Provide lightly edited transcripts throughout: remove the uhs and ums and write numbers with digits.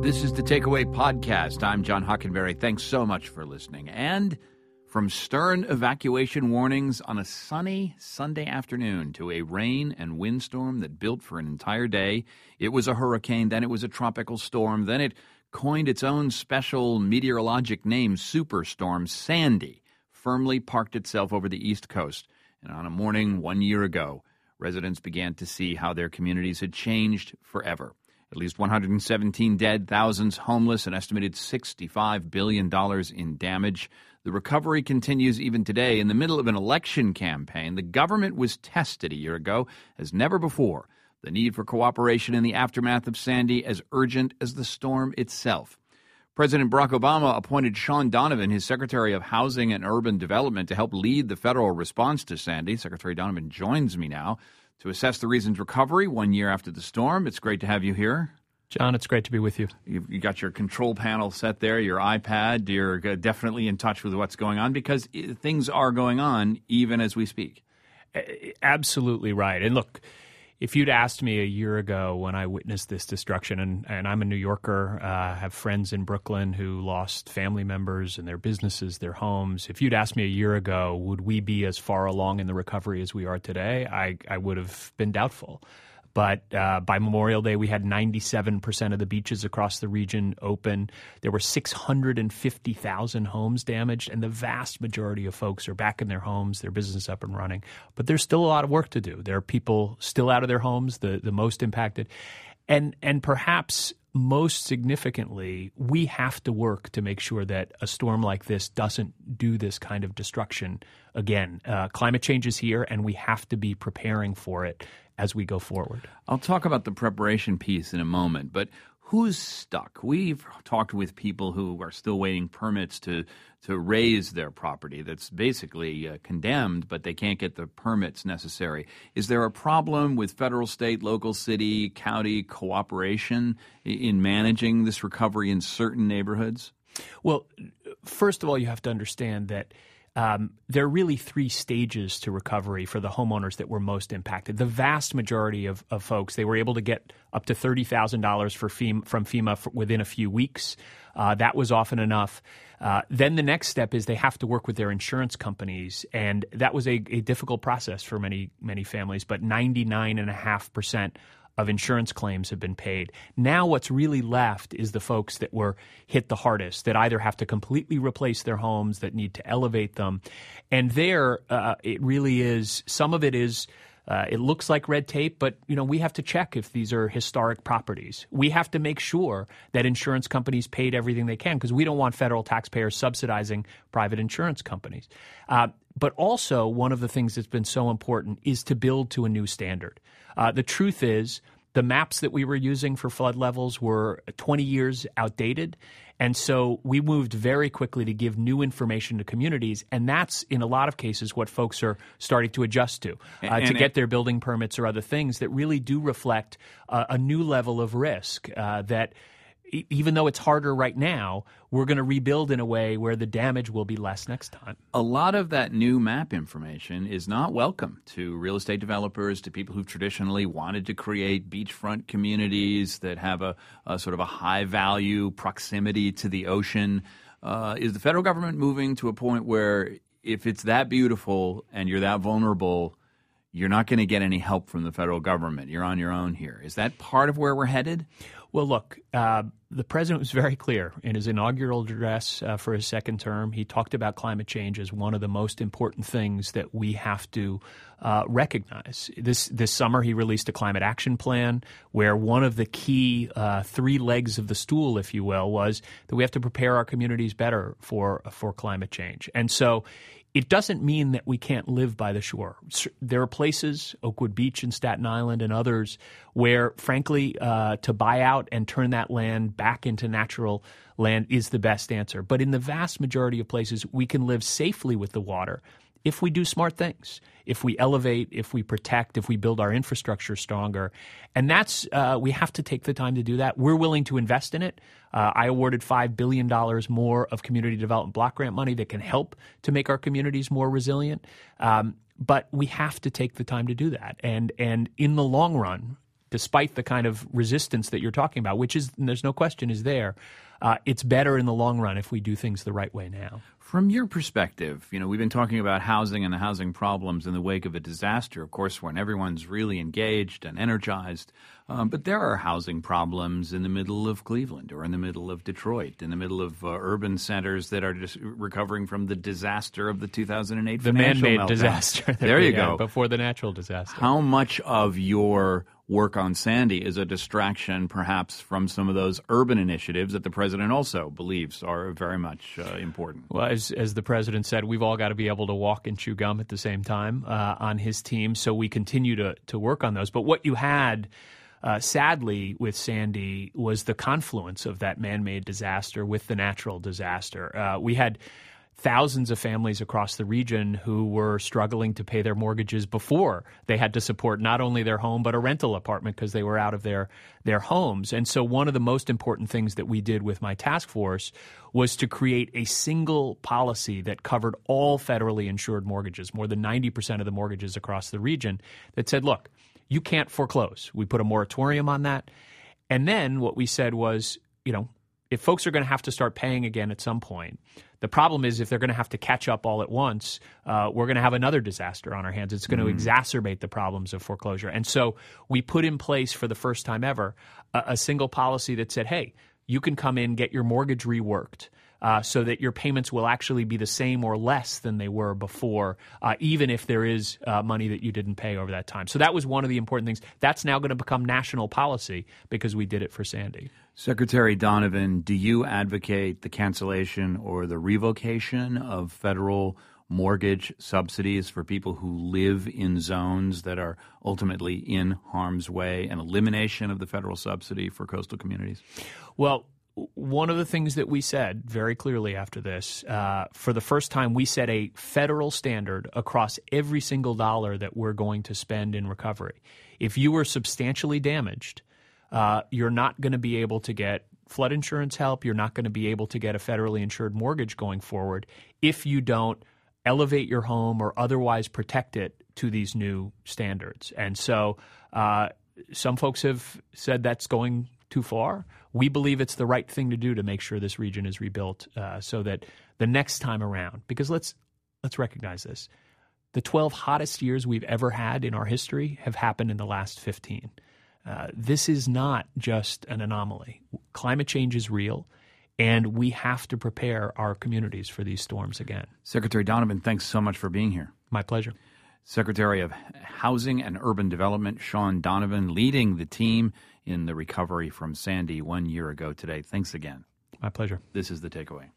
This is the Takeaway Podcast. I'm John Hockenberry. Thanks so much for listening. And from stern evacuation warnings on a sunny Sunday afternoon to a rain and windstorm that built for an entire day, it was a hurricane, then it was a tropical storm, then it coined its own special meteorologic name, Superstorm Sandy, firmly parked itself over the East Coast. And on a morning 1 year ago, residents began to see how their communities had changed forever. At least 117 dead, thousands homeless, an estimated $65 billion in damage. The recovery continues even today. In the middle of an election campaign, the government was tested a year ago as never before. The need for cooperation in the aftermath of Sandy as urgent as the storm itself. President Barack Obama appointed Sean Donovan, his Secretary of Housing and Urban Development, to help lead the federal response to Sandy. Secretary Donovan joins me now to assess the region's recovery 1 year after the storm. It's great to have you here. John, it's great to be with you. You got your control panel set there, your iPad. You're definitely in touch with what's going on because things are going on even as we speak. Absolutely right. And look, if you'd asked me a year ago when I witnessed this destruction, and I'm a New Yorker, have friends in Brooklyn who lost family members and their businesses, their homes. If you'd asked me a year ago, would we be as far along in the recovery as we are today, I would have been doubtful. But by Memorial Day, we had 97% of the beaches across the region open. There were 650,000 homes damaged, and the vast majority of folks are back in their homes, their business up and running. But there's still a lot of work to do. There are people still out of their homes, the most impacted. And perhaps most significantly, we have to work to make sure that a storm like this doesn't do this kind of destruction again. Climate change is here, and we have to be preparing for it as we go forward. I'll talk about the preparation piece in a moment, but who's stuck? We've talked with people who are still waiting permits to raise their property that's basically condemned, but they can't get the permits necessary. Is there a problem with federal, state, local, city, county cooperation in managing this recovery in certain neighborhoods? Well, first of all, you have to understand that there are really three stages to recovery for the homeowners that were most impacted. The vast majority of folks, they were able to get up to $30,000 from FEMA within a few weeks. That was often enough. Then the next step is they have to work with their insurance companies, and that was a difficult process for many families, but 99.5% of insurance claims have been paid. Now what's really left is the folks that were hit the hardest, that either have to completely replace their homes, that need to elevate them. And there, it really is, some of it is, it looks like red tape, but we have to check if these are historic properties. We have to make sure that insurance companies paid everything they can, because we don't want federal taxpayers subsidizing private insurance companies. But also, one of the things that's been so important is to build to a new standard. The truth is, the maps that we were using for flood levels were 20 years outdated. And so we moved very quickly to give new information to communities. And that's, in a lot of cases, what folks are starting to adjust to get their building permits or other things that really do reflect a new level of risk that even though it's harder right now, we're going to rebuild in a way where the damage will be less next time. A lot of that new map information is not welcome to real estate developers, to people who've traditionally wanted to create beachfront communities that have a sort of a high-value proximity to the ocean. Is the federal government moving to a point where if it's that beautiful and you're that vulnerable, you're not going to get any help from the federal government? You're on your own here. Is that part of where we're headed? Well, look, the president was very clear in his inaugural address for his second term. He talked about climate change as one of the most important things that we have to recognize. This summer, he released a climate action plan where one of the key three legs of the stool, if you will, was that we have to prepare our communities better for climate change. And so it doesn't mean that we can't live by the shore. There are places, Oakwood Beach in Staten Island and others, where, frankly, to buy out and turn that land back into natural land is the best answer. But in the vast majority of places, we can live safely with the water if we do smart things, if we elevate, if we protect, if we build our infrastructure stronger. And that's we have to take the time to do that. We're willing to invest in it. I awarded $5 billion more of community development block grant money that can help to make our communities more resilient. But we have to take the time to do that. And in the long run, despite the kind of resistance that you're talking about, which is, there's no question, is there, it's better in the long run if we do things the right way now. From your perspective, we've been talking about housing and the housing problems in the wake of a disaster, of course, when everyone's really engaged and energized. But there are housing problems in the middle of Cleveland or in the middle of Detroit, in the middle of urban centers that are just recovering from the disaster of the 2008 the man-made meltdown. Disaster. There you go. Before the natural disaster. How much of your work on Sandy is a distraction, perhaps, from some of those urban initiatives that the president also believes are very much important? Well, as the president said, we've all got to be able to walk and chew gum at the same time on his team, so we continue to work on those. But what you had, sadly, with Sandy was the confluence of that man-made disaster with the natural disaster. We had thousands of families across the region who were struggling to pay their mortgages before they had to support not only their home but a rental apartment because they were out of their homes. And so one of the most important things that we did with my task force was to create a single policy that covered all federally insured mortgages, more than 90% of the mortgages across the region, that said, look, you can't foreclose. We put a moratorium on that. And then what we said was, if folks are going to have to start paying again at some point, the problem is if they're going to have to catch up all at once, we're going to have another disaster on our hands. It's going to exacerbate the problems of foreclosure. And so we put in place for the first time ever a single policy that said, hey, you can come in, get your mortgage reworked so that your payments will actually be the same or less than they were before, even if there is money that you didn't pay over that time. So that was one of the important things. That's now going to become national policy because we did it for Sandy. Secretary Donovan, do you advocate the cancellation or the revocation of federal mortgage subsidies for people who live in zones that are ultimately in harm's way, and elimination of the federal subsidy for coastal communities? Well, one of the things that we said very clearly after this, for the first time, we set a federal standard across every single dollar that we're going to spend in recovery. If you were substantially damaged, you're not going to be able to get flood insurance help. You're not going to be able to get a federally insured mortgage going forward if you don't elevate your home or otherwise protect it to these new standards. And so some folks have said that's going too far. We believe it's the right thing to do to make sure this region is rebuilt so that the next time around, because let's recognize this, the 12 hottest years we've ever had in our history have happened in the last 15. This is not just an anomaly. Climate change is real, and we have to prepare our communities for these storms again. Secretary Donovan, thanks so much for being here. My pleasure. Secretary of Housing and Urban Development, Sean Donovan, leading the team in the recovery from Sandy 1 year ago today. Thanks again. My pleasure. This is The Takeaway.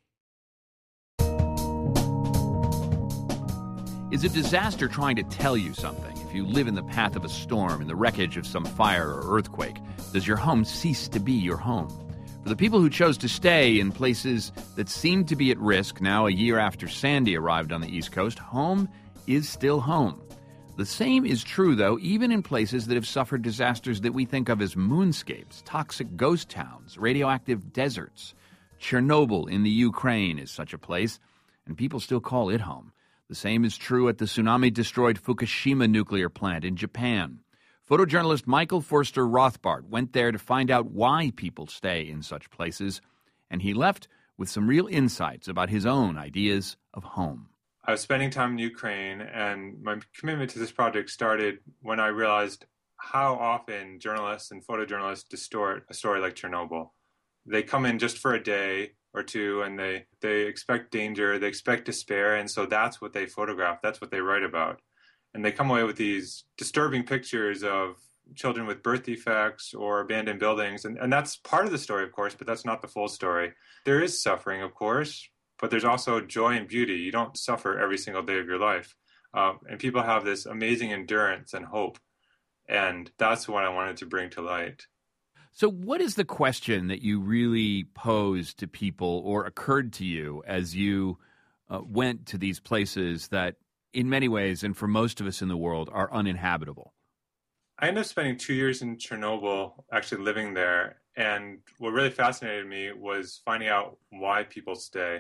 Is a disaster trying to tell you something? If you live in the path of a storm, in the wreckage of some fire or earthquake, does your home cease to be your home? For the people who chose to stay in places that seem to be at risk now a year after Sandy arrived on the East Coast, home is still home. The same is true, though, even in places that have suffered disasters that we think of as moonscapes, toxic ghost towns, radioactive deserts. Chernobyl in the Ukraine is such a place, and people still call it home. The same is true at the tsunami-destroyed Fukushima nuclear plant in Japan. Photojournalist Michael Forster Rothbard went there to find out why people stay in such places, and he left with some real insights about his own ideas of home. I was spending time in Ukraine, and my commitment to this project started when I realized how often journalists and photojournalists distort a story like Chernobyl. They come in just for a day or two, and they expect danger, they expect despair, and so that's what they photograph, that's what they write about. And they come away with these disturbing pictures of children with birth defects or abandoned buildings, and that's part of the story, of course, but that's not the full story. There is suffering, of course, but there's also joy and beauty. You don't suffer every single day of your life. And people have this amazing endurance and hope. And that's what I wanted to bring to light. So what is the question that you really posed to people or occurred to you as you went to these places that in many ways, and for most of us in the world, are uninhabitable? I ended up spending 2 years in Chernobyl, actually living there. And what really fascinated me was finding out why people stay.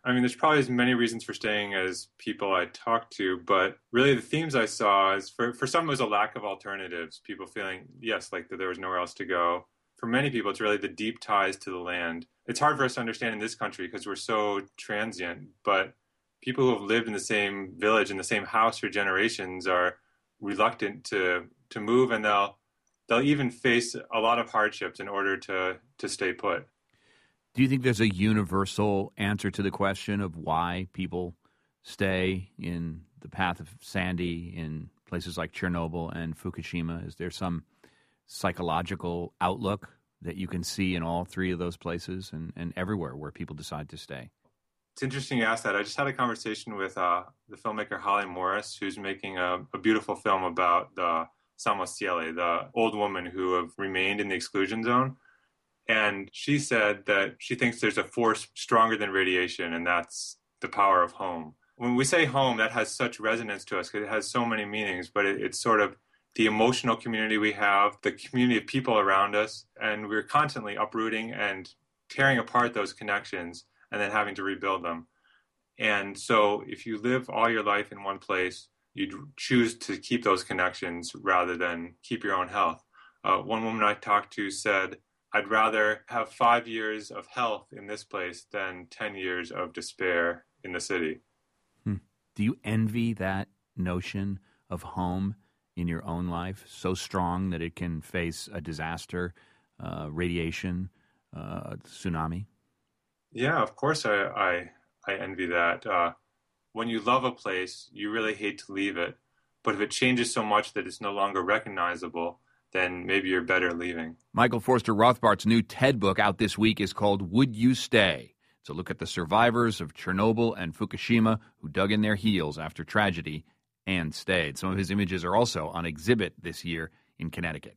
I mean, there's probably as many reasons for staying as people I talked to, but really the themes I saw is for some it was a lack of alternatives, people feeling, yes, like that there was nowhere else to go. For many people, it's really the deep ties to the land. It's hard for us to understand in this country because we're so transient, but people who have lived in the same village, in the same house for generations are reluctant to move, and they'll even face a lot of hardships in order to stay put. Do you think there's a universal answer to the question of why people stay in the path of Sandy in places like Chernobyl and Fukushima? Is there some psychological outlook that you can see in all three of those places and everywhere where people decide to stay? It's interesting you ask that. I just had a conversation with the filmmaker Holly Morris, who's making a beautiful film about the Samosiele, the old woman who have remained in the exclusion zone. And she said that she thinks there's a force stronger than radiation, and that's the power of home. When we say home, that has such resonance to us because it has so many meanings, but it's sort of the emotional community we have, the community of people around us, and we're constantly uprooting and tearing apart those connections and then having to rebuild them. And so if you live all your life in one place, you'd choose to keep those connections rather than keep your own health. One woman I talked to said, I'd rather have 5 years of health in this place than 10 years of despair in the city. Do you envy that notion of home in your own life, so strong that it can face a disaster, radiation, tsunami? Yeah, of course I envy that. When you love a place, you really hate to leave it. But if it changes so much that it's no longer recognizable, then maybe you're better leaving. Michael Forster Rothbart's new TED book out this week is called Would You Stay? It's a look at the survivors of Chernobyl and Fukushima who dug in their heels after tragedy and stayed. Some of his images are also on exhibit this year in Connecticut.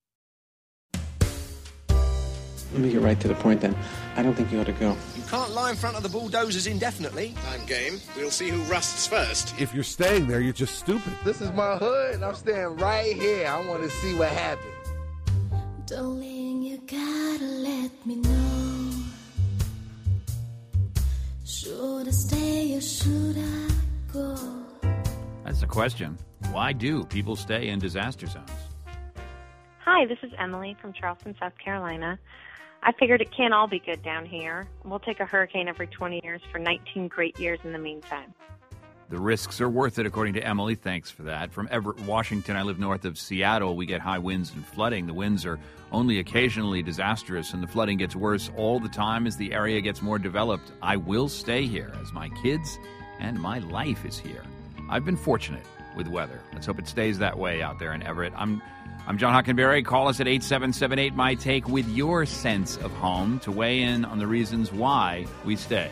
Let me get right to the point then. I don't think you ought to go. You can't lie in front of the bulldozers indefinitely. I'm game. We'll see who rusts first. If you're staying there, you're just stupid. This is my hood, and I'm staying right here. I want to see what happens. Darling, you gotta let me know. Should I stay or should I go? That's the question. Why do people stay in disaster zones? Hi, this is Emily from Charleston, South Carolina. I figured it can't all be good down here. We'll take a hurricane every 20 years for 19 great years in the meantime. The risks are worth it, according to Emily. Thanks for that. From Everett, Washington, I live north of Seattle. We get high winds and flooding. The winds are only occasionally disastrous, and the flooding gets worse all the time as the area gets more developed. I will stay here, as my kids and my life is here. I've been fortunate with weather. Let's hope it stays that way out there in Everett. I'm John Hockenberry. Call us at 877-8-MY-TAKE with your sense of home to weigh in on the reasons why we stay.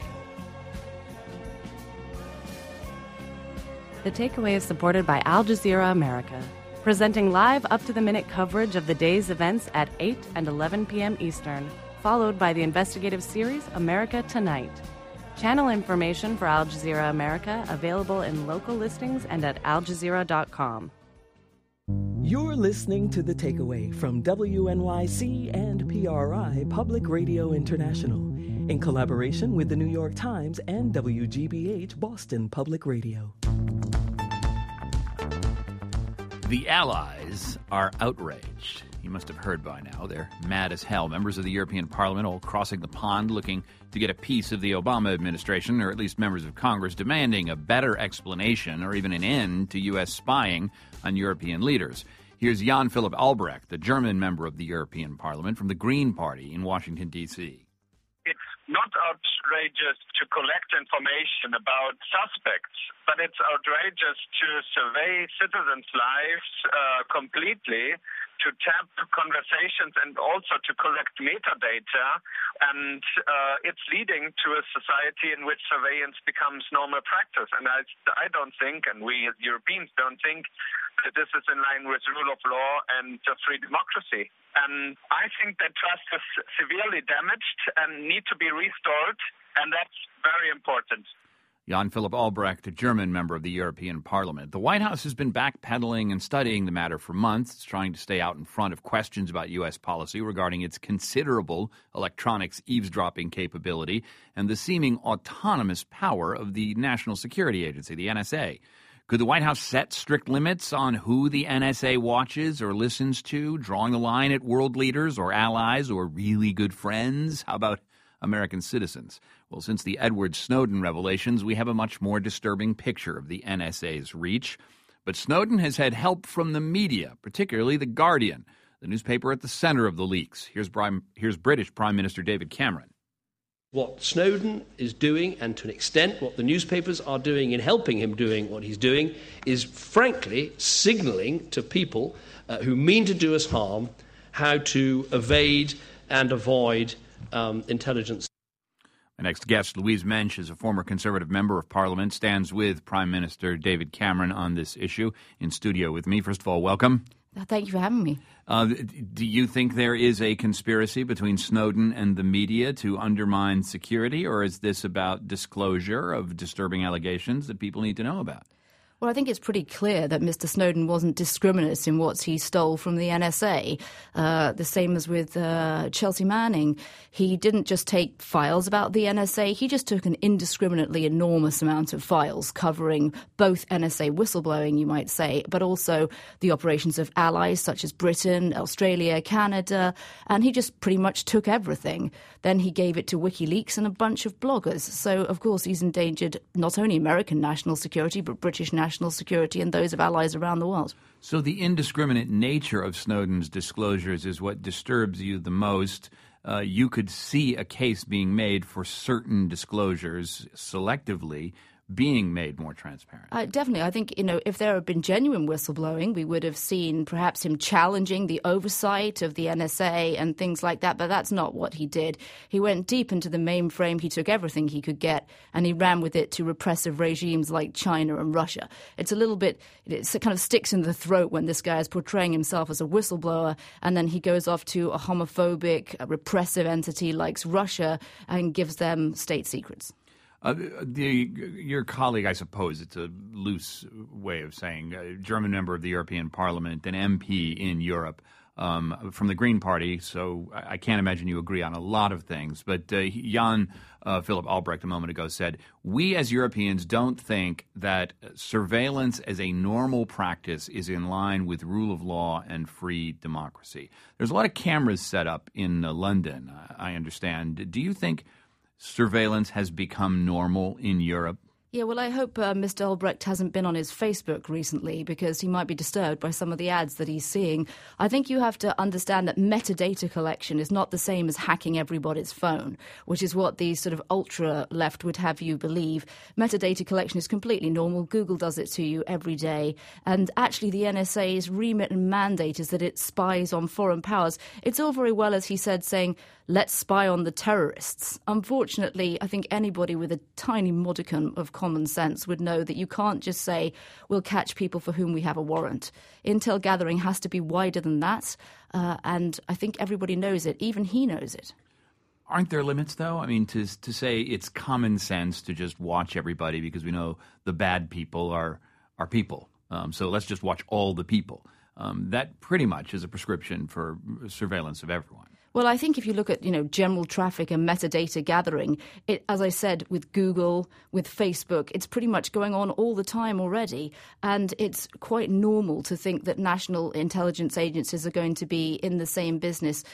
The Takeaway is supported by Al Jazeera America, presenting live up-to-the-minute coverage of the day's events at 8 and 11 p.m. Eastern, followed by the investigative series America Tonight. Channel information for Al Jazeera America available in local listings and at aljazeera.com. You're listening to The Takeaway from WNYC and PRI Public Radio International in collaboration with the New York Times and WGBH Boston Public Radio. The Allies are outraged. You must have heard by now. They're mad as hell. Members of the European Parliament all crossing the pond looking to get a piece of the Obama administration, or at least members of Congress, demanding a better explanation or even an end to U.S. spying on European leaders. Here's Jan Philipp Albrecht, the German member of the European Parliament from the Green Party in Washington, D.C. It's not outrageous to collect information about suspects, but it's outrageous to survey citizens' lives completely, to tap conversations and also to collect metadata. And it's leading to a society in which surveillance becomes normal practice. And I don't think, and we as Europeans don't think, that this is in line with rule of law and free democracy. And I think that trust is severely damaged and need to be restored, and that's very important. Jan Philipp Albrecht, a German member of the European Parliament. The White House has been backpedaling and studying the matter for months. It's trying to stay out in front of questions about U.S. policy regarding its considerable electronics eavesdropping capability and the seeming autonomous power of the National Security Agency, the NSA. Could the White House set strict limits on who the NSA watches or listens to, drawing the line at world leaders or allies or really good friends? How about American citizens? Well, since the Edward Snowden revelations, we have a much more disturbing picture of the NSA's reach. But Snowden has had help from the media, particularly The Guardian, the newspaper at the center of the leaks. Here's British Prime Minister David Cameron. What Snowden is doing, and to an extent what the newspapers are doing in helping him doing what he's doing, is frankly signalling to people who mean to do us harm how to evade and avoid intelligence. My next guest, Louise Mensch, is a former Conservative member of Parliament, stands with Prime Minister David Cameron on this issue. In studio with me. First of all, welcome. Thank you for having me. Do you think there is a conspiracy between Snowden and the media to undermine security, or is this about disclosure of disturbing allegations that people need to know about? Well, I think it's pretty clear that Mr. Snowden wasn't discriminate in what he stole from the NSA. The same as with Chelsea Manning. He didn't just take files about the NSA. He just took an indiscriminately enormous amount of files covering both NSA whistleblowing, you might say, but also the operations of allies such as Britain, Australia, Canada. And he just pretty much took everything. Then he gave it to WikiLeaks and a bunch of bloggers. So, of course, he's endangered not only American national security, but British national security and those of allies around the world. So the indiscriminate nature of Snowden's disclosures is what disturbs you the most. You could see a case being made for certain disclosures selectively being made more transparent. Definitely. I think, if there had been genuine whistleblowing, we would have seen perhaps him challenging the oversight of the NSA and things like that. But that's not what he did. He went deep into the mainframe. He took everything he could get and he ran with it to repressive regimes like China and Russia. It kind of sticks in the throat when this guy is portraying himself as a whistleblower and then he goes off to a homophobic, repressive entity like Russia and gives them state secrets. Your colleague, I suppose it's a loose way of saying, a German member of the European Parliament, an MP in Europe from the Green Party, so I can't imagine you agree on a lot of things. But Jan Philipp Albrecht a moment ago said, we as Europeans don't think that surveillance as a normal practice is in line with rule of law and free democracy. There's a lot of cameras set up in London, I understand. Do you think surveillance has become normal in Europe? Yeah, well, I hope Mr. Albrecht hasn't been on his Facebook recently because he might be disturbed by some of the ads that he's seeing. I think you have to understand that metadata collection is not the same as hacking everybody's phone, which is what the sort of ultra-left would have you believe. Metadata collection is completely normal. Google does it to you every day. And actually, the NSA's remit and mandate is that it spies on foreign powers. It's all very well, as he said, saying, let's spy on the terrorists. Unfortunately, I think anybody with a tiny modicum of common sense would know that you can't just say, we'll catch people for whom we have a warrant. Intel gathering has to be wider than that, and I think everybody knows it. Even he knows it. Aren't there limits, though? I mean, to say it's common sense to just watch everybody because we know the bad people are people. So let's just watch all the people. That pretty much is a prescription for surveillance of everyone. Well, I think if you look at, general traffic and metadata gathering, as I said, with Google, with Facebook, it's pretty much going on all the time already. And it's quite normal to think that national intelligence agencies are going to be in the same business.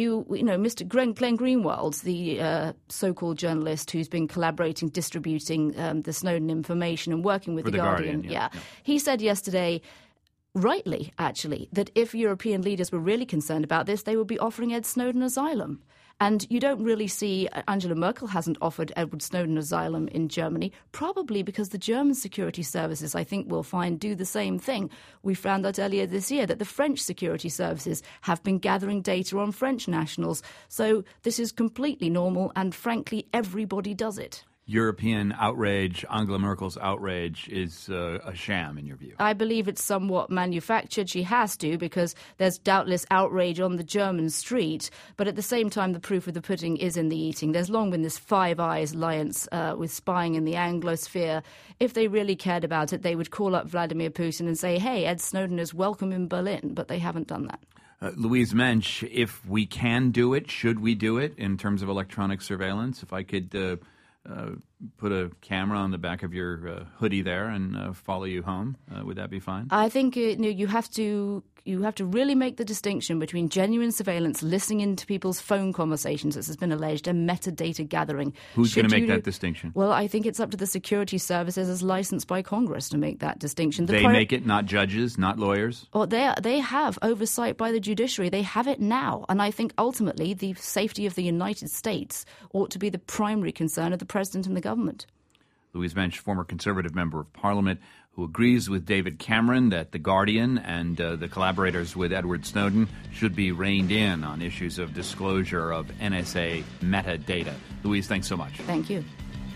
Mr. Glenn Greenwald, the so-called journalist who's been collaborating, distributing the Snowden information and working with The Guardian. He said yesterday, rightly, actually, that if European leaders were really concerned about this, they would be offering Ed Snowden asylum. And you don't really see Angela Merkel hasn't offered Edward Snowden asylum in Germany, probably because the German security services, I think we'll find, do the same thing. We found out earlier this year that the French security services have been gathering data on French nationals. So this is completely normal, and frankly, everybody does it. European outrage, Angela Merkel's outrage, is a sham, in your view? I believe it's somewhat manufactured. She has to, because there's doubtless outrage on the German street. But at the same time, the proof of the pudding is in the eating. There's long been this Five Eyes alliance with spying in the Anglosphere. If they really cared about it, they would call up Vladimir Putin and say, hey, Ed Snowden is welcome in Berlin. But they haven't done that. Louise Mensch, if we can do it, should we do it in terms of electronic surveillance? If I could put a camera on the back of your hoodie there and follow you home, would that be fine? I think you have to really make the distinction between genuine surveillance, listening into people's phone conversations, as has been alleged, and metadata gathering. Who's going to make that distinction? Well, I think it's up to the security services as licensed by Congress to make that distinction. They make it, not judges, not lawyers? Well, they have oversight by the judiciary. They have it now. And I think ultimately the safety of the United States ought to be the primary concern of the president and the government. Louise Mensch, former Conservative member of Parliament, who agrees with David Cameron that The Guardian and the collaborators with Edward Snowden should be reined in on issues of disclosure of NSA metadata. Louise, thanks so much. Thank you.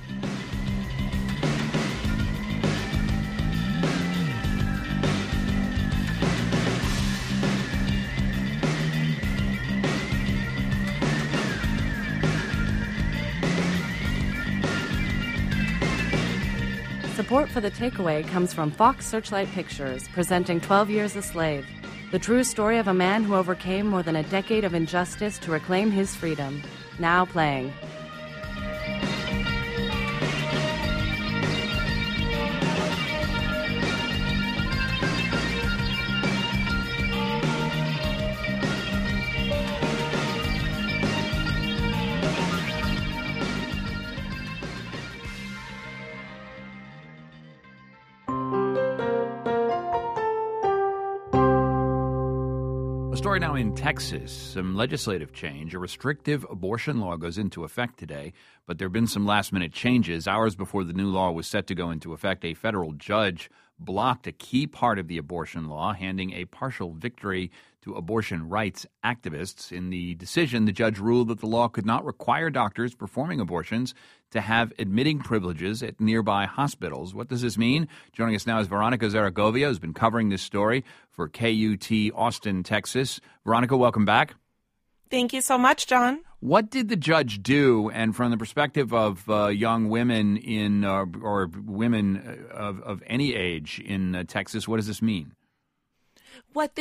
Support for The Takeaway comes from Fox Searchlight Pictures, presenting 12 Years a Slave, the true story of a man who overcame more than a decade of injustice to reclaim his freedom. Now playing. Story now in Texas. Some legislative change. A restrictive abortion law goes into effect today, but there have been some last-minute changes. Hours before the new law was set to go into effect, a federal judge blocked a key part of the abortion law, handing a partial victory to abortion rights activists. In the decision, the judge ruled that the law could not require doctors performing abortions to have admitting privileges at nearby hospitals. What does this mean? Joining us now is Veronica Zaragovia, who's been covering this story for KUT Austin, Texas. Veronica, welcome back. Thank you so much, John. What did the judge do? And from the perspective of young women in or women of any age in Texas, what does this mean? What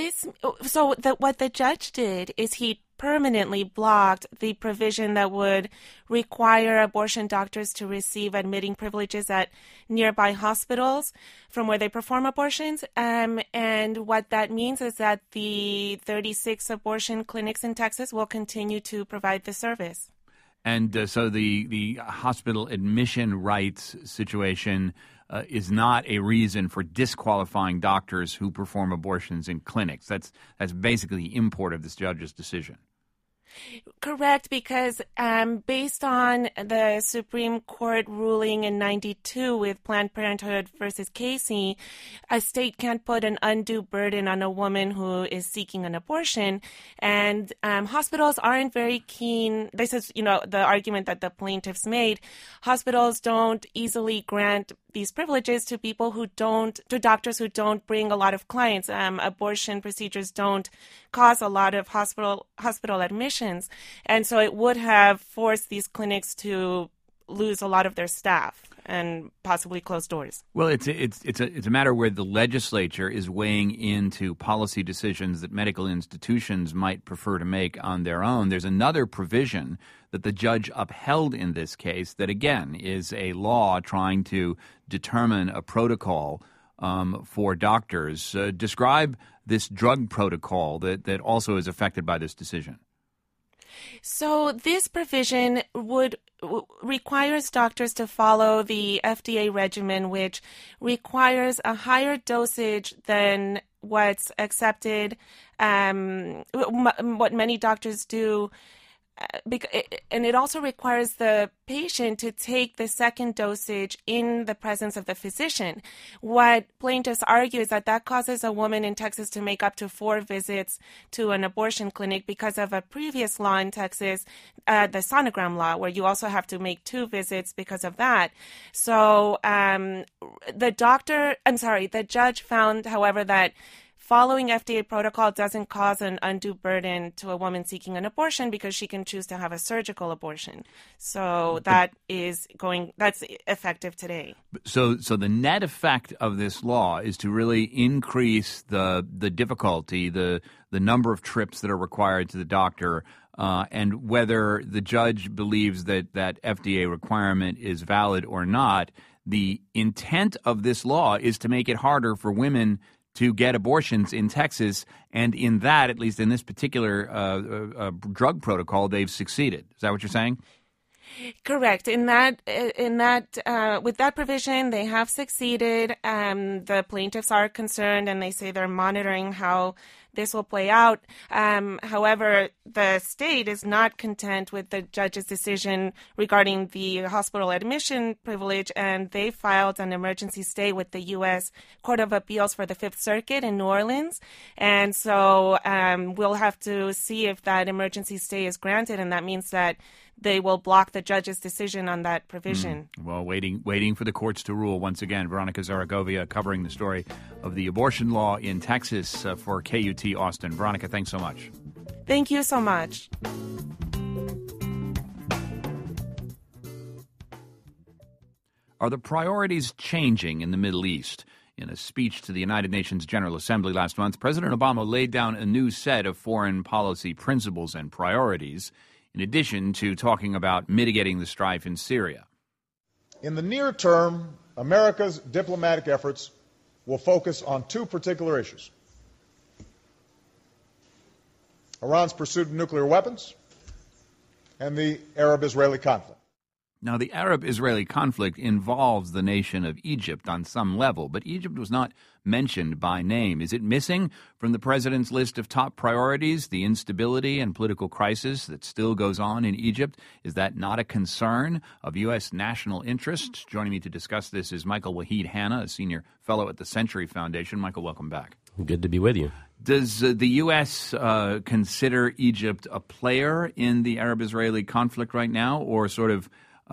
the judge did is he permanently blocked the provision that would require abortion doctors to receive admitting privileges at nearby hospitals from where they perform abortions. And what that means is that the 36 abortion clinics in Texas will continue to provide the service. And so the hospital admission rights situation is not a reason for disqualifying doctors who perform abortions in clinics. That's basically the import of this judge's decision. Correct, because based on the Supreme Court ruling in 92 with Planned Parenthood versus Casey, a state can't put an undue burden on a woman who is seeking an abortion. And hospitals aren't very keen. This is, the argument that the plaintiffs made. Hospitals don't easily grant these privileges to doctors who don't bring a lot of clients. Abortion procedures don't cause a lot of hospital admissions. And so it would have forced these clinics to lose a lot of their staff and possibly close doors. Well, it's a matter where the legislature is weighing into policy decisions that medical institutions might prefer to make on their own. There's another provision that the judge upheld in this case that, again, is a law trying to determine a protocol for doctors. Describe this drug protocol that also is affected by this decision. So this provision requires doctors to follow the FDA regimen, which requires a higher dosage than what's accepted, what many doctors do and it also requires the patient to take the second dosage in the presence of the physician. What plaintiffs argue is that causes a woman in Texas to make up to 4 visits to an abortion clinic because of a previous law in Texas, the sonogram law, where you also have to make 2 visits because of that. So the judge found, however, that following FDA protocol doesn't cause an undue burden to a woman seeking an abortion because she can choose to have a surgical abortion. So that's effective today. So the net effect of this law is to really increase the difficulty, the number of trips that are required to the doctor, and whether the judge believes that FDA requirement is valid or not. The intent of this law is to make it harder for women to get abortions in Texas, and in that, at least in this particular drug protocol, they've succeeded. Is that what you're saying? Correct. With that provision, they have succeeded. The plaintiffs are concerned, and they say they're monitoring how this will play out. However, the state is not content with the judge's decision regarding the hospital admission privilege, and they filed an emergency stay with the U.S. Court of Appeals for the Fifth Circuit in New Orleans. And so we'll have to see if that emergency stay is granted, and that means that they will block the judge's decision on that provision. Well, waiting for the courts to rule. Once again, Veronica Zaragovia covering the story of the abortion law in Texas for KUT Austin. Veronica, thanks so much. Thank you so much. Are the priorities changing in the Middle East? In a speech to the United Nations General Assembly last month, President Obama laid down a new set of foreign policy principles and priorities, in addition to talking about mitigating the strife in Syria. In the near term, America's diplomatic efforts will focus on 2 particular issues: Iran's pursuit of nuclear weapons and the Arab-Israeli conflict. Now, the Arab-Israeli conflict involves the nation of Egypt on some level, but Egypt was not mentioned by name. Is it missing from the president's list of top priorities, the instability and political crisis that still goes on in Egypt? Is that not a concern of U.S. national interest? Joining me to discuss this is Michael Waheed Hanna, a senior fellow at the Century Foundation. Michael, welcome back. Good to be with you. Does the U.S. Consider Egypt a player in the Arab-Israeli conflict right now, or sort of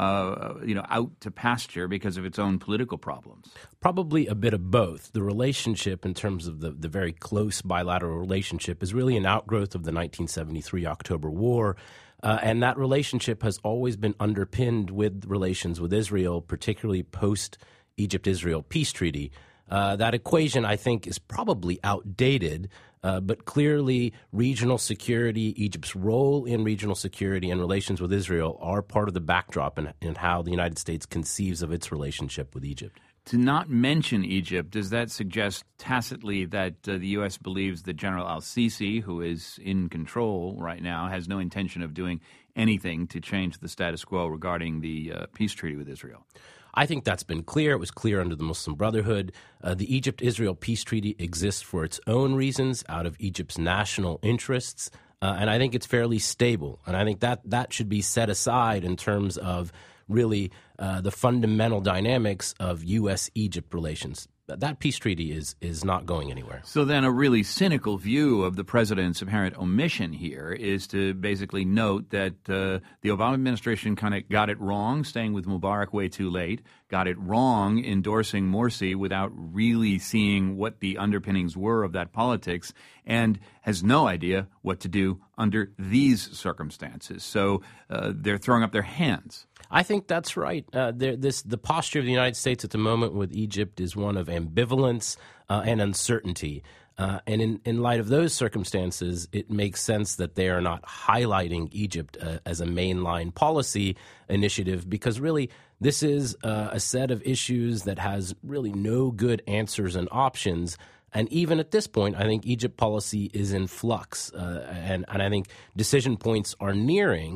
out to pasture because of its own political problems? Probably a bit of both. The relationship, in terms of the very close bilateral relationship, is really an outgrowth of the 1973 October War. And that relationship has always been underpinned with relations with Israel, particularly post-Egypt-Israel peace treaty. That equation, I think, is probably outdated. But clearly, regional security, Egypt's role in regional security and relations with Israel are part of the backdrop in how the United States conceives of its relationship with Egypt. To not mention Egypt, does that suggest tacitly that the U.S. believes that General al-Sisi, who is in control right now, has no intention of doing anything to change the status quo regarding the peace treaty with Israel? I think that's been clear. It was clear under the Muslim Brotherhood. The Egypt-Israel peace treaty exists for its own reasons, out of Egypt's national interests, and I think it's fairly stable. And I think that should be set aside in terms of really the fundamental dynamics of U.S.-Egypt relations. That peace treaty is not going anywhere. So then a really cynical view of the president's apparent omission here is to basically note that the Obama administration kind of got it wrong, staying with Mubarak way too late, got it wrong endorsing Morsi without really seeing what the underpinnings were of that politics, and has no idea what to do under these circumstances. So they're throwing up their hands. I think that's right. The posture of the United States at the moment with Egypt is one of ambivalence and uncertainty. And in light of those circumstances, it makes sense that they are not highlighting Egypt as a mainline policy initiative, because really this is a set of issues that has really no good answers and options. And even at this point, I think Egypt policy is in flux. And I think decision points are nearing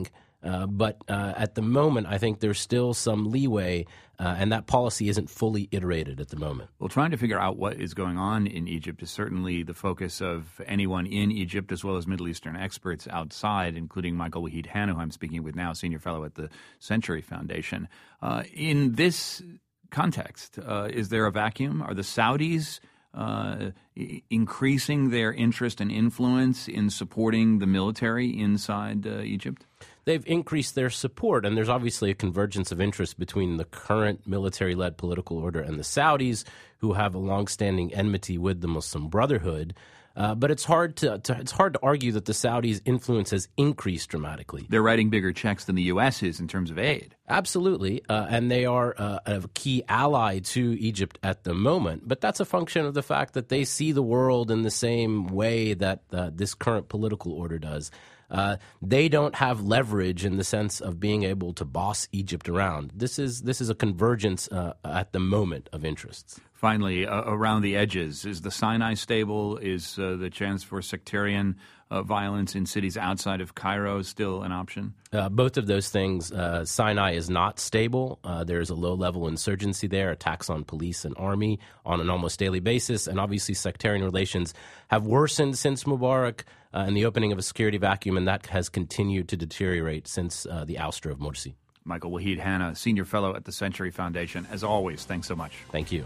But at the moment, I think there's still some leeway, and that policy isn't fully iterated at the moment. Well, trying to figure out what is going on in Egypt is certainly the focus of anyone in Egypt, as well as Middle Eastern experts outside, including Michael Wahid Hannou, who I'm speaking with now, senior fellow at the Century Foundation. In this context, is there a vacuum? Are the Saudis increasing their interest and influence in supporting the military inside Egypt? They've increased their support, and there's obviously a convergence of interest between the current military-led political order and the Saudis, who have a longstanding enmity with the Muslim Brotherhood. But it's hard to argue that the Saudis' influence has increased dramatically. They're writing bigger checks than the U.S. is in terms of aid. Absolutely, and they are a key ally to Egypt at the moment. But that's a function of the fact that they see the world in the same way that this current political order does. They don't have leverage in the sense of being able to boss Egypt around. This is a convergence at the moment of interests. Finally, around the edges, is the Sinai stable? Is the chance for sectarian violence in cities outside of Cairo still an option? Both of those things. Sinai is not stable. There's a low-level insurgency there, attacks on police and army on an almost daily basis, and obviously sectarian relations have worsened since Mubarak and the opening of a security vacuum, and that has continued to deteriorate since the ouster of Morsi. Michael Wahid Hannou, senior fellow at the Century Foundation. As always, thanks so much. Thank you.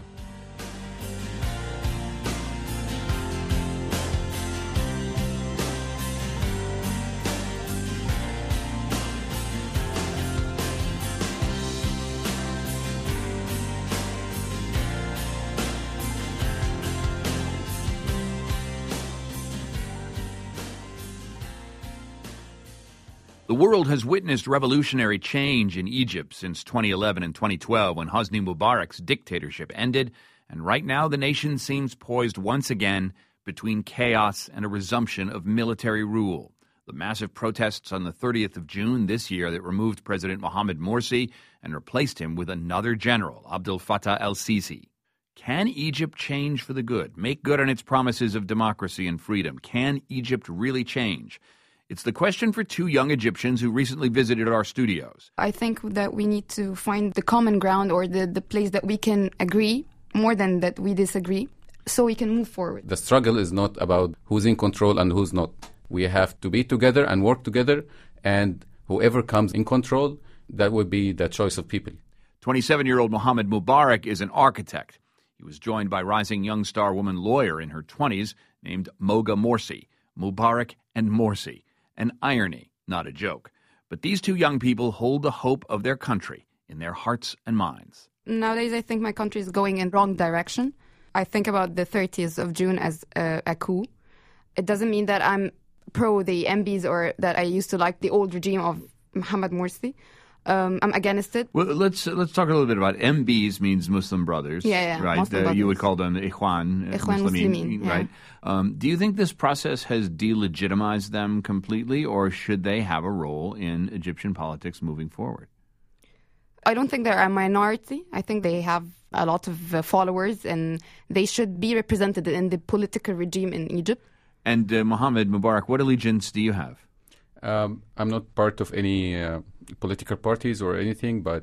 The world has witnessed revolutionary change in Egypt since 2011 and 2012 when Hosni Mubarak's dictatorship ended, and right now the nation seems poised once again between chaos and a resumption of military rule. The massive protests on the 30th of June this year that removed President Mohamed Morsi and replaced him with another general, Abdel Fattah el-Sisi. Can Egypt change for the good, make good on its promises of democracy and freedom? Can Egypt really change? It's the question for two young Egyptians who recently visited our studios. I think that we need to find the common ground or the place that we can agree more than that we disagree so we can move forward. The struggle is not about who's in control and who's not. We have to be together and work together, and whoever comes in control, that would be the choice of people. 27-year-old Mohamed Mubarak is an architect. He was joined by rising young star woman lawyer in her 20s named Moga Morsi. Mubarak and Morsi. An irony, not a joke. But these two young people hold the hope of their country in their hearts and minds. Nowadays, I think my country is going in the wrong direction. I think about the 30th of June as a coup. It doesn't mean that I'm pro the MBs or that I used to like the old regime of Mohamed Morsi. I'm against it. Well, let's talk a little bit about MBs means Muslim Brothers. Yeah, right. Muslim brothers. You would call them Ikhwan Muslimin, right? Yeah. Do you think this process has delegitimized them completely, or should they have a role in Egyptian politics moving forward? I don't think they're a minority. I think they have a lot of followers, and they should be represented in the political regime in Egypt. And Mohamed Mubarak, what allegiance do you have? I'm not part of any political parties or anything, but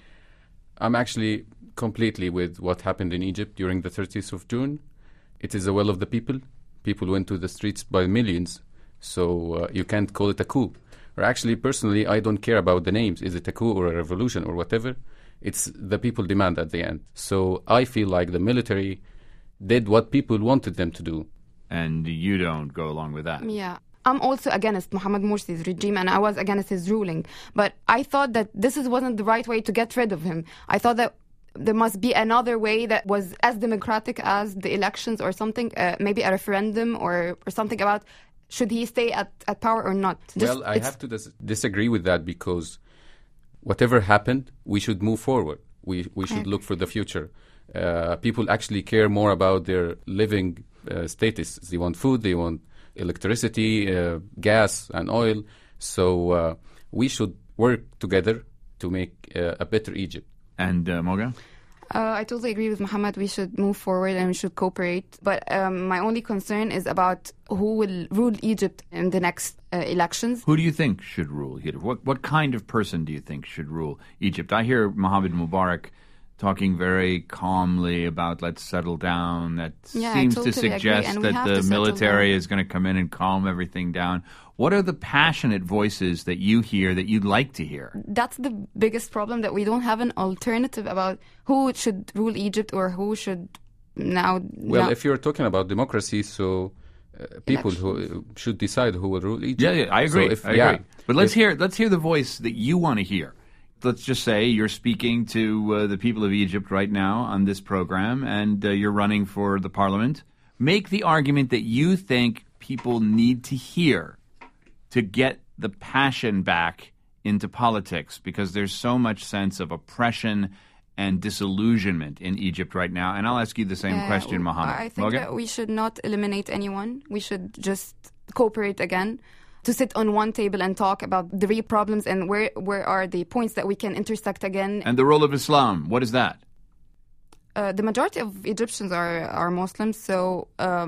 I'm actually completely with what happened in Egypt during the 30th of June. It is the will of the people. People went to the streets by millions, so you can't call it a coup. Or actually, personally, I don't care about the names. Is it a coup or a revolution or whatever? It's the people demand at the end. So I feel like the military did what people wanted them to do. And you don't go along with that? Yeah. I'm also against Mohamed Morsi's regime, and I was against his ruling. But I thought that this wasn't the right way to get rid of him. I thought that there must be another way that was as democratic as the elections or something, maybe a referendum or something about should he stay at power or not. Well, I have to disagree with that, because whatever happened, we should move forward. We should look for the future. People actually care more about their living status. They want food, they want electricity, gas and oil. So we should work together to make a better Egypt. And Moga? I totally agree with Mohammed. We should move forward and we should cooperate. But my only concern is about who will rule Egypt in the next elections. Who do you think should rule Egypt? What kind of person do you think should rule Egypt? I hear Mohammed Mubarak talking very calmly about let's settle down. That seems to suggest that the military is going to come in and calm everything down. What are the passionate voices that you hear that you'd like to hear? That's the biggest problem, that we don't have an alternative about who should rule Egypt or who should now... Well, if you're talking about democracy, so people who should decide who will rule Egypt. Yeah, I agree. I agree. But let's hear the voice that you want to hear. Let's just say you're speaking to the people of Egypt right now on this program, and you're running for the parliament. Make the argument that you think people need to hear to get the passion back into politics, because there's so much sense of oppression and disillusionment in Egypt right now. And I'll ask you the same question, Mohammed. I think that we should not eliminate anyone. We should just cooperate again, to sit on one table and talk about the real problems and where are the points that we can intersect again. And the role of Islam, what is that? The majority of Egyptians are Muslims, so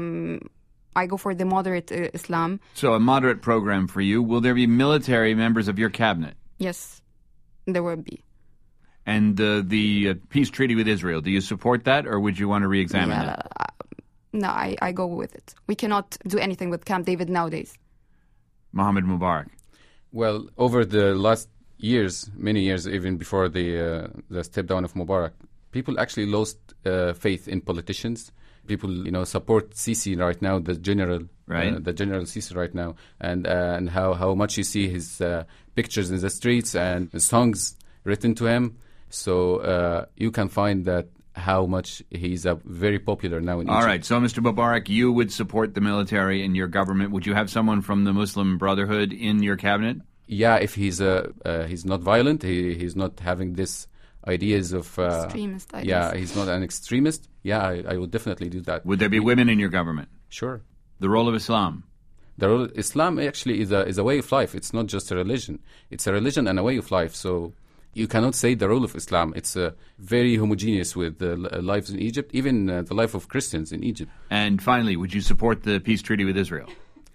I go for the moderate Islam. So a moderate program for you. Will there be military members of your cabinet? Yes, there will be. And the peace treaty with Israel, do you support that, or would you want to re-examine that? No, I go with it. We cannot do anything with Camp David nowadays. Mohammed Mubarak. Well, over the last years, many years, even before the step down of Mubarak, people actually lost faith in politicians. People, support Sisi right now, the general Sisi right now, and how much you see his pictures in the streets and the songs written to him. So you can find that how much he's very popular now in Egypt. All right, so Mr. Mubarak, you would support the military in your government. Would you have someone from the Muslim Brotherhood in your cabinet? Yeah, if he's not violent, he's not having this ideas of... extremist ideas. Yeah, he's not an extremist. Yeah, I would definitely do that. Would there be women in your government? Sure. The role of Islam? The role of Islam actually is a way of life. It's not just a religion. It's a religion and a way of life. So you cannot say the role of Islam. It's very homogeneous with the lives in Egypt, even the life of Christians in Egypt. And finally, would you support the peace treaty with Israel?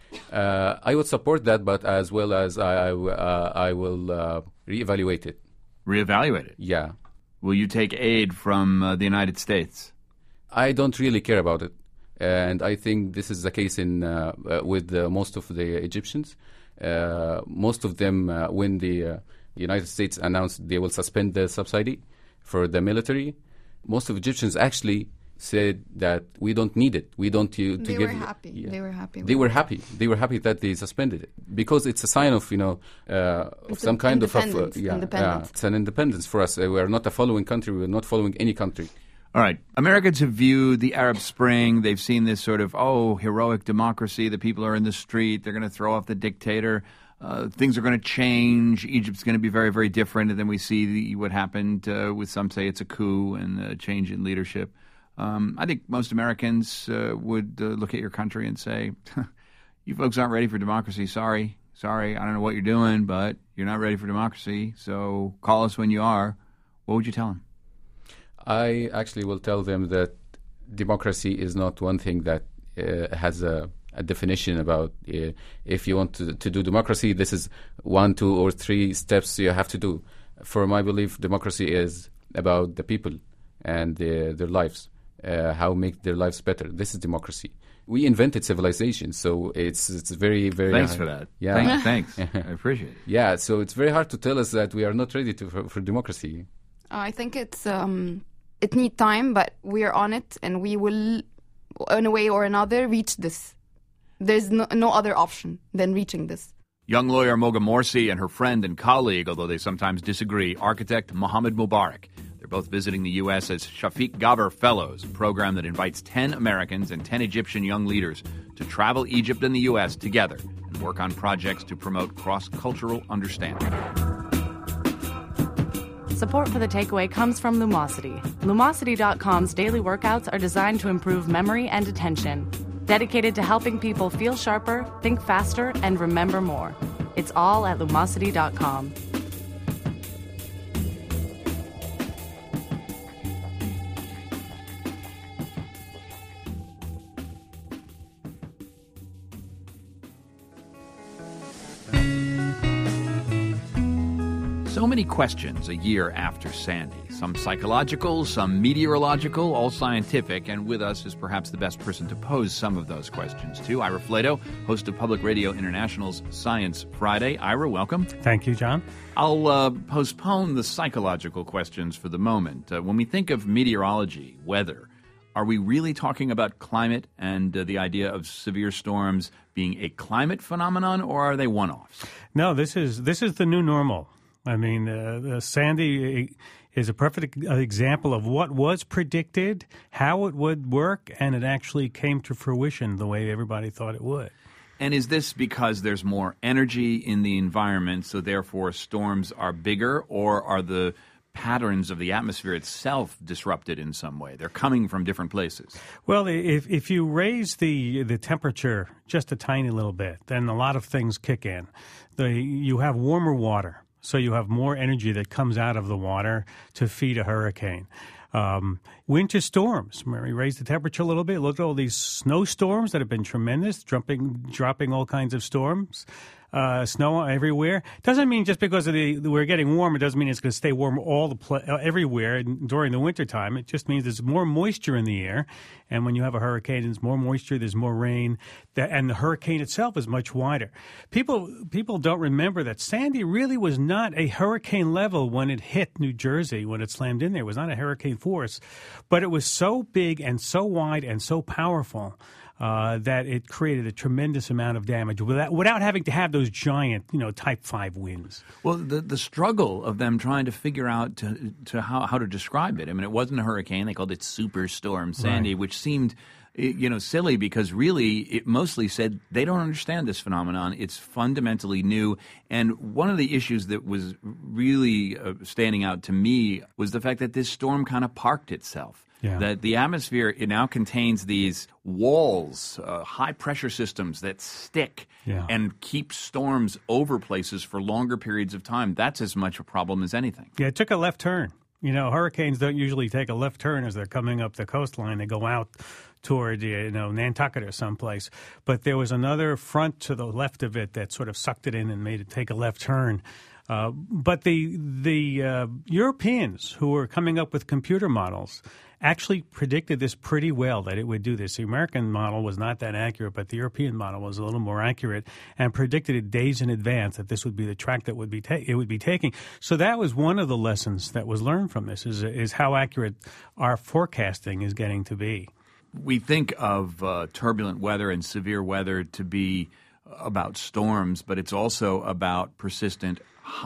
I would support that, but as well as I will reevaluate it. Reevaluate it? Yeah. Will you take aid from the United States? I don't really care about it. And I think this is the case with most of the Egyptians. Most of them, when the United States announced they will suspend the subsidy for the military, most of Egyptians actually said that we don't need it. We don't give. They were happy. Yeah. They were happy. They were happy. They were happy that they suspended it because it's a sign of some kind of independence. It's an independence for us. We are not a following country. We are not following any country. All right. Americans have viewed the Arab Spring. They've seen this sort of, heroic democracy. The people are in the street. They're going to throw off the dictator. Things are going to change. Egypt's going to be very, very different. And then we see what happened with some say it's a coup and a change in leadership. I think most Americans would look at your country and say, you folks aren't ready for democracy. Sorry. I don't know what you're doing, but you're not ready for democracy. So call us when you are. What would you tell them? I actually will tell them that democracy is not one thing that has a definition about if you want to do democracy, this is 1, 2, or 3 steps you have to do. For my belief, democracy is about the people and their lives. How make their lives better. This is democracy. We invented civilization, so it's very, very... Thanks for that. Yeah. Thanks. I appreciate it. Yeah, so it's very hard to tell us that we are not ready for democracy. I think it needs time, but we are on it, and we will, in a way or another, reach this. There's no other option than reaching this. Young lawyer Moga Morsi and her friend and colleague, although they sometimes disagree, architect Mohammed Mubarak. They're both visiting the U.S. as Shafiq Gaber Fellows, a program that invites 10 Americans and 10 Egyptian young leaders to travel Egypt and the U.S. together and work on projects to promote cross-cultural understanding. Support for The Takeaway comes from Lumosity. Lumosity.com's daily workouts are designed to improve memory and attention. Dedicated to helping people feel sharper, think faster, and remember more. It's all at Lumosity.com. So many questions a year after Sandy. Some psychological, some meteorological, all scientific. And with us is perhaps the best person to pose some of those questions to, Ira Flatow, host of Public Radio International's Science Friday. Ira, welcome. Thank you, John. I'll postpone the psychological questions for the moment. When we think of meteorology, weather, are we really talking about climate and the idea of severe storms being a climate phenomenon, or are they one-offs? No, this is the new normal. I mean, Sandy is a perfect example of what was predicted, how it would work, and it actually came to fruition the way everybody thought it would. And is this because there's more energy in the environment, so therefore storms are bigger, or are the patterns of the atmosphere itself disrupted in some way? They're coming from different places. Well, if you raise the temperature just a tiny little bit, then a lot of things kick in. You have warmer water, so you have more energy that comes out of the water to feed a hurricane. Winter storms, where we raise the temperature a little bit. Look at all these snowstorms that have been tremendous, dropping all kinds of storms. Snow everywhere. Doesn't mean just because we're getting warm, it doesn't mean it's going to stay warm everywhere during the wintertime. It just means there's more moisture in the air. And when you have a hurricane, there's more moisture, there's more rain, and the hurricane itself is much wider. People don't remember that Sandy really was not a hurricane level when it hit New Jersey, when it slammed in there. It was not a hurricane force, but it was so big and so wide and so powerful that it created a tremendous amount of damage without having to have those giant, Type 5 winds. Well, the struggle of them trying to figure out to how to describe it. I mean, it wasn't a hurricane. They called it Superstorm Sandy, right, which seemed silly because really it mostly said they don't understand this phenomenon. It's fundamentally new. And one of the issues that was really standing out to me was the fact that this storm kind of parked itself. Yeah. That the atmosphere, it now contains these walls, high-pressure systems that stick and keep storms over places for longer periods of time. That's as much a problem as anything. Yeah, it took a left turn. Hurricanes don't usually take a left turn as they're coming up the coastline. They go out toward, Nantucket or someplace. But there was another front to the left of it that sort of sucked it in and made it take a left turn. But the Europeans who were coming up with computer models actually predicted this pretty well, that it would do this. The American model was not that accurate, but the European model was a little more accurate and predicted it days in advance that this would be the track that it would be taking. So that was one of the lessons that was learned from this, is how accurate our forecasting is getting to be. We think of turbulent weather and severe weather to be about storms, but it's also about persistent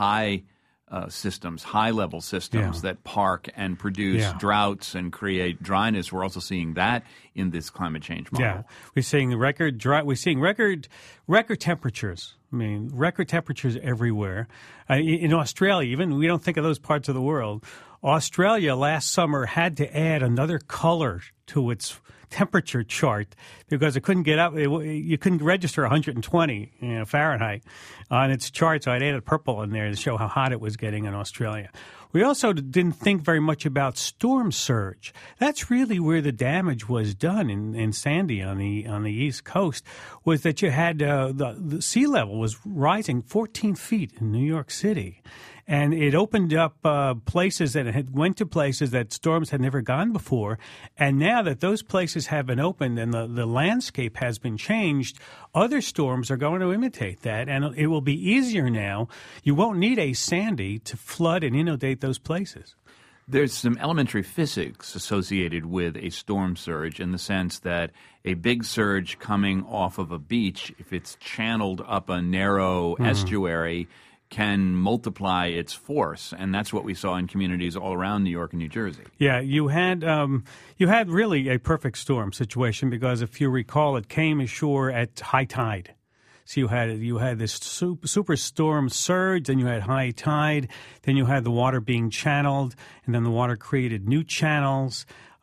high-level systems that park and produce droughts and create dryness. We're also seeing that in this climate change model. Yeah, we're seeing record temperatures. I mean, record temperatures everywhere. In Australia, even, we don't think of those parts of the world. Australia last summer had to add another color to its temperature chart because it couldn't get up. You couldn't register 120 Fahrenheit on its chart, so I'd added purple in there to show how hot it was getting in Australia. We also didn't think very much about storm surge. That's really where the damage was done in Sandy on the East Coast, was that you had the sea level was rising 14 feet in New York City. And it opened up places that went to places that storms had never gone before. And now that those places have been opened and the landscape has been changed, other storms are going to imitate that. And it will be easier now. You won't need a Sandy to flood and inundate those places. There's some elementary physics associated with a storm surge in the sense that a big surge coming off of a beach, if it's channeled up a narrow estuary, can multiply its force, and that's what we saw in communities all around New York and New Jersey. Yeah, you had really a perfect storm situation because if you recall, it came ashore at high tide. So you had this super storm surge, then you had high tide, then you had the water being channeled, and then the water created new channels.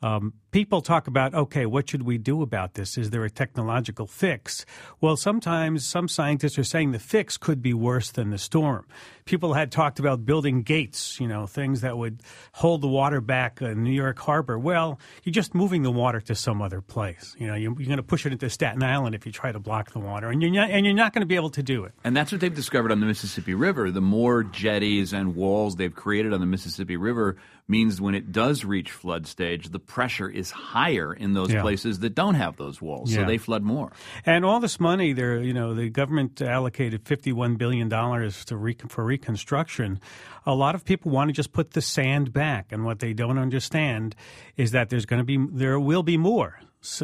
people talk about, okay, what should we do about this? Is there a technological fix? Well, sometimes some scientists are saying the fix could be worse than the storm. People had talked about building gates, things that would hold the water back in New York Harbor. Well, you're just moving the water to some other place. You're going to push it into Staten Island if you try to block the water, and you're not going to be able to do it. And that's what they've discovered on the Mississippi River. The more jetties and walls they've created on the Mississippi River means when it does reach flood stage, the pressure is higher in those places that don't have those walls, so they flood more. And all this money, the government allocated $51 billion for reconstruction. A lot of people want to just put the sand back, and what they don't understand is that there will be more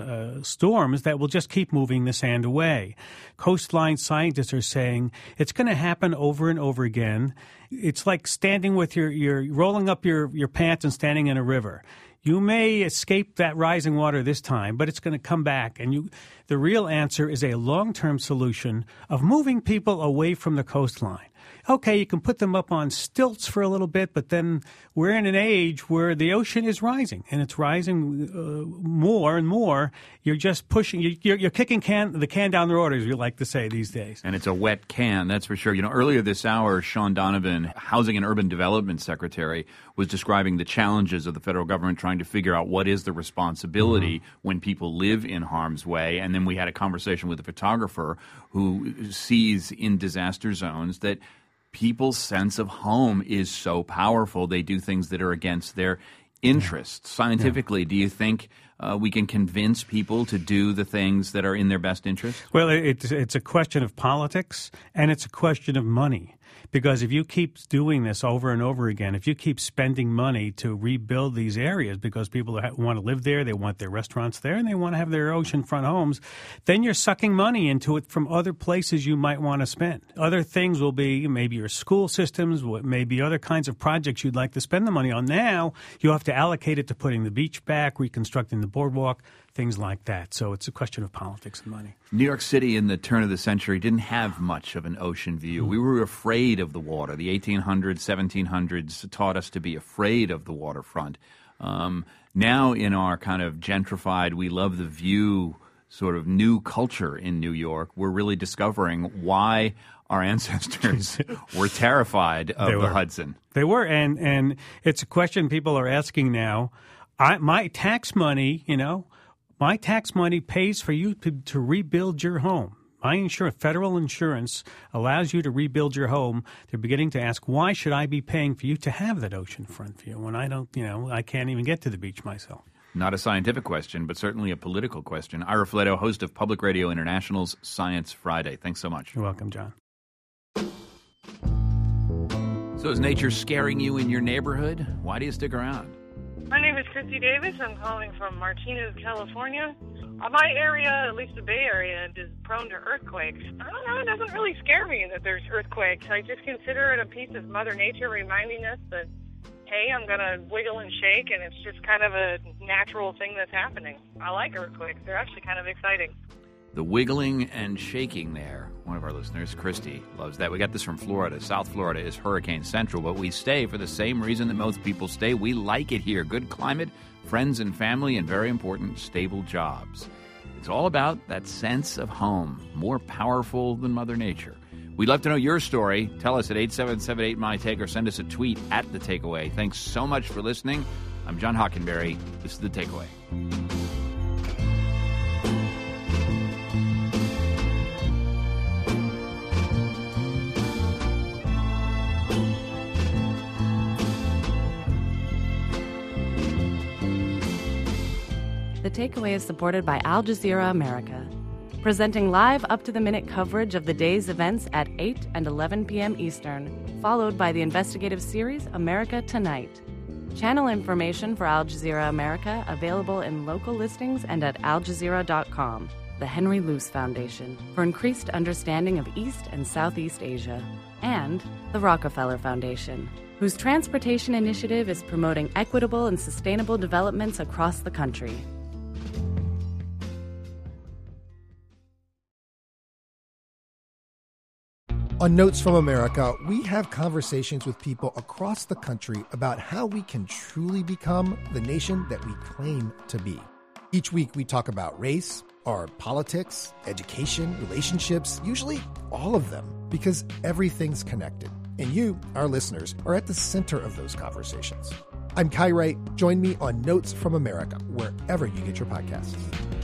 storms that will just keep moving the sand away. Coastline scientists are saying it's going to happen over and over again. It's like standing with your rolling up your pants and standing in a river. You may escape that rising water this time, but it's going to come back. And the real answer is a long-term solution of moving people away from the coastline. Okay, you can put them up on stilts for a little bit, but then we're in an age where the ocean is rising, and it's rising more and more. You're just pushing, you're kicking the can down the road, as we like to say these days. And it's a wet can, that's for sure. Earlier this hour, Sean Donovan, Housing and Urban Development Secretary, was describing the challenges of the federal government trying to figure out what is the responsibility when people live in harm's way. And then we had a conversation with a photographer who sees in disaster zones that people's sense of home is so powerful. They do things that are against their interests. Scientifically, do you think we can convince people to do the things that are in their best interest? Well, it's a question of politics, and it's a question of money. Because if you keep doing this over and over again, if you keep spending money to rebuild these areas because people want to live there, they want their restaurants there, and they want to have their oceanfront homes, then you're sucking money into it from other places you might want to spend. Other things will be maybe your school systems, maybe other kinds of projects you'd like to spend the money on. Now you have to allocate it to putting the beach back, reconstructing the boardwalk, things like that. So it's a question of politics and money. New York City in the turn of the century didn't have much of an ocean view. We were afraid of the water. The 1800s, 1700s taught us to be afraid of the waterfront. Now in our kind of gentrified, we love the view sort of new culture in New York, we're really discovering why our ancestors were terrified of the Hudson. They were, and it's a question people are asking now. My tax money, my tax money pays for you to rebuild your home. My federal insurance allows you to rebuild your home. They're beginning to ask, why should I be paying for you to have that oceanfront view when I don't, I can't even get to the beach myself? Not a scientific question, but certainly a political question. Ira Flatow, host of Public Radio International's Science Friday. Thanks so much. You're welcome, John. So is nature scaring you in your neighborhood? Why do you stick around? My name is Christy Davis. I'm calling from Martinez, California. My area, at least the Bay Area, is prone to earthquakes. I don't know, it doesn't really scare me that there's earthquakes. I just consider it a piece of Mother Nature reminding us that, hey, I'm going to wiggle and shake, and it's just kind of a natural thing that's happening. I like earthquakes. They're actually kind of exciting. The wiggling and shaking there. One of our listeners, Christy, loves that. We got this from Florida. South Florida is hurricane central, but we stay for the same reason that most people stay. We like it here. Good climate, friends and family, and very important, stable jobs. It's all about that sense of home, more powerful than Mother Nature. We'd love to know your story. Tell us at 877-8-MY-TAKE or send us a tweet at The Takeaway. Thanks so much for listening. I'm John Hockenberry. This is The Takeaway. The Takeaway is supported by Al Jazeera America, presenting live up-to-the-minute coverage of the day's events at 8 and 11 p.m. Eastern, followed by the investigative series America Tonight. Channel information for Al Jazeera America available in local listings and at aljazeera.com. The Henry Luce Foundation for increased understanding of East and Southeast Asia, and the Rockefeller Foundation, whose transportation initiative is promoting equitable and sustainable developments across the country. On Notes from America, we have conversations with people across the country about how we can truly become the nation that we claim to be. Each week we talk about race, our politics, education, relationships, usually all of them, because everything's connected. And you, our listeners, are at the center of those conversations. I'm Kai Wright. Join me on Notes from America, wherever you get your podcasts.